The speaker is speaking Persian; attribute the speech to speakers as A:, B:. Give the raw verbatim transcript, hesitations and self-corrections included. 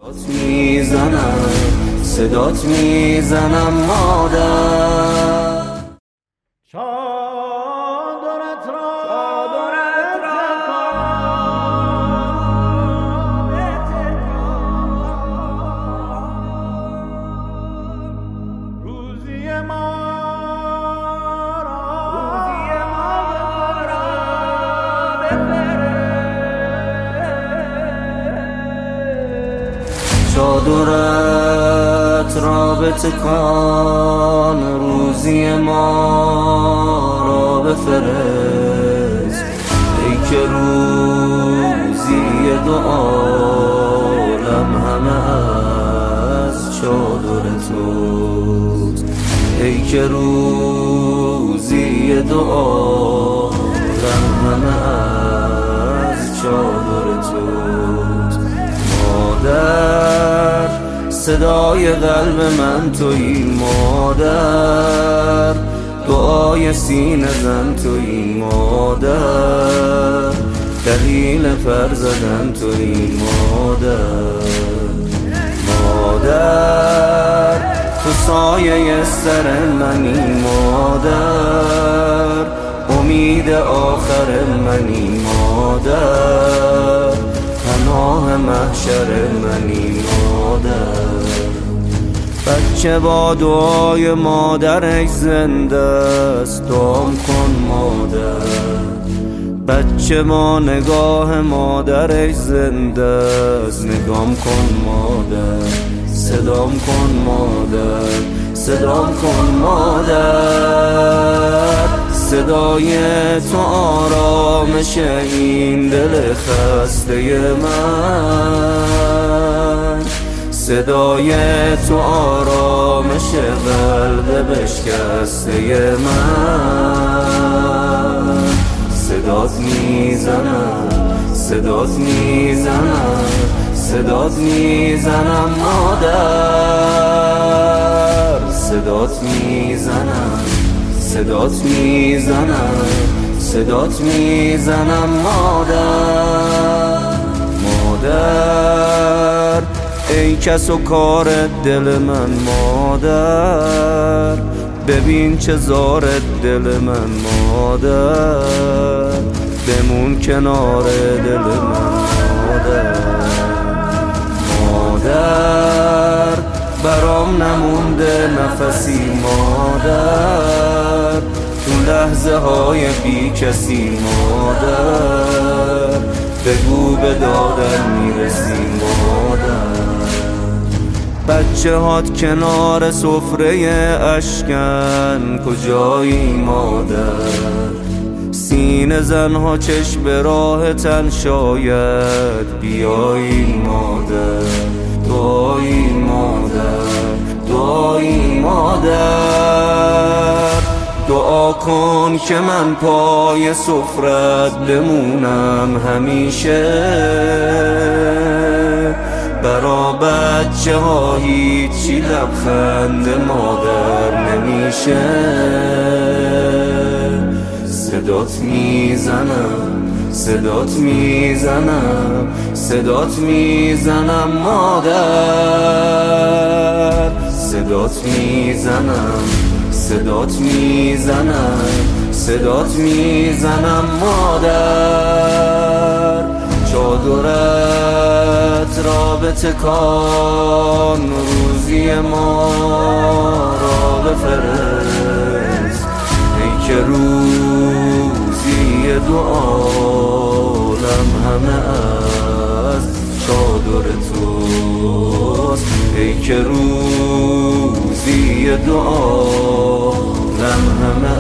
A: میزنم صدات میزنم مادر.
B: چادرت را
A: چادرت را
B: روزی ما را
A: روزی ما را بفرست. چادرت را بتکان روزی ما را بفرست. ای که روزی دو عالم همه از چادر توست. ای که روزی دو عالم همه از چادر توست. مادر صدای قلب من تویی مادر، دعای سینه زن تویی مادر، دلیل پر زدن تویی مادر. مادر تو سایه سر منی مادر، امید آخر منی مادر، پناه محشر منی مادر. بچه با دعای مادرش زنده است، دعام کن مادر. بچه با نگاه مادرش زنده است، نگام کن مادر. صدام کن مادر، صدام کن مادر. صدای تو آرامش این دل خسته من، صدای تو آرامش قلب بشکسته من. صدات میزنم صدات میزنم صدات میزنم مادر. صدات میزنم صدات میزنم صدات میزنم مادر. مادر ای کس و کار دل من مادر، ببین چه زار دل من مادر، بمون کنار دل من مادر. مادر برام نمونده نفسی مادر، تو لحظه های بی کسی مادر، بگو به دادن میرسی مادر. بچه هات کنار سفره اشکن کجایی مادر، سینه زنها چشم به راه تن شاید بیایی مادر. دعایی مادر دعایی مادر، دعا کن که من پای سفرت بمونم همیشه، برا بچه ها هیچی لبخند مادر نمیشه. صدات میزنم صدات میزنم صدات میزنم مادر. صدات میزنم صدات میزنم صدات میزنم مادر. چادرت را بتکان روزی ما را بفرست. ای که روزی دو عالم همه از چادر توست. ای که روزی دو عالم همه